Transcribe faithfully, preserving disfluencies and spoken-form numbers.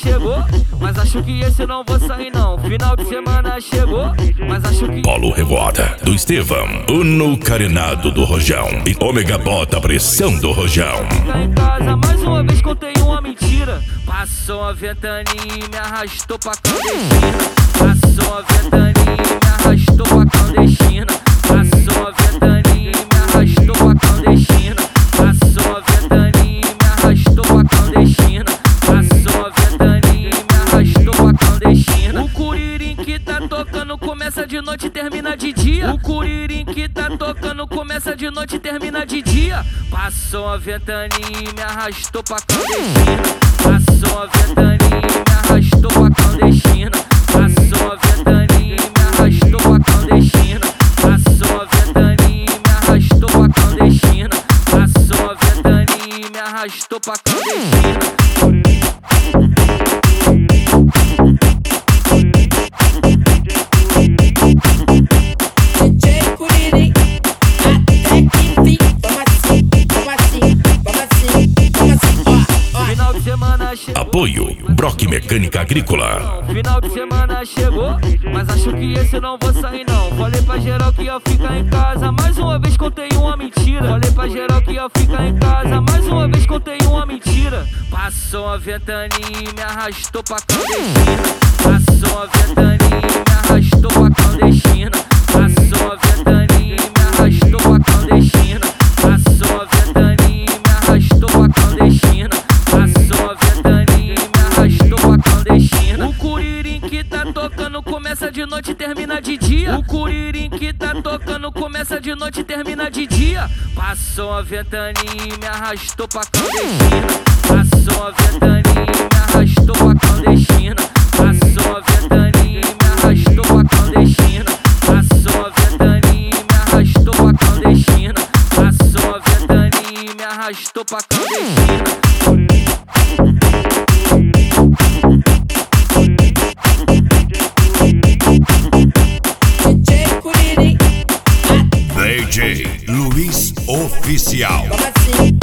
chegou, mas acho que esse não vou sair não. Final de semana chegou, mas acho que... Paulo Revoada, do Estevão, Uno Carenado do Rojão e Ômega bota a pressão do Rojão. Fica em casa, mais uma vez contei uma mentira. Passou a ventania e me arrastou pra clandestina. Passou a ventania e me arrastou pra clandestina. Passou a ventania e me arrastou pra clandestina. Passou a ventania e me arrastou pra clandestina. Passou a ventania e me arrastou pra clandestina. O curirim que tá tocando começa de noite e termina de dia. O curirim que tá tocando começa de noite e termina de dia. Passou a ventania e me arrastou pra clandestina. Passou a ventania e me arrastou pra clandestina. Passou a ventania e me arrastou pra clandestina. Passou a ventania e me arrastou pra clandestina. Passou a ventania e me arrastou pra clandestina. Apoio Brock Mecânica Agrícola. Final de semana chegou, mas acho que esse não vou sair não. Falei pra geral que ia ficar em casa, mais uma vez contei uma mentira. Falei pra geral que ia ficar em casa, mais uma vez contei uma mentira. Passou a ventania e me arrastou pra clandestina. Passou a ventania e me arrastou pra clandestina. Passou a ventania e me arrastou pra clandestina. Passou a ventania e me arrastou pra clandestina. Passou a ventania e me arrastou pra clandestina. O curirim que tá tocando começa de noite e termina de dia. O curirim que tá tocando começa de noite e termina de dia. Passou a ventania e me arrastou pra clandestina. Passou a ventania e me arrastou pra clandestina. Passou a ventania e me arrastou pra clandestina. Passou a ventania e me arrastou pra clandestina. Passou a ventania e me arrastou pra clandestina. D J Luiz Oficial. Como assim?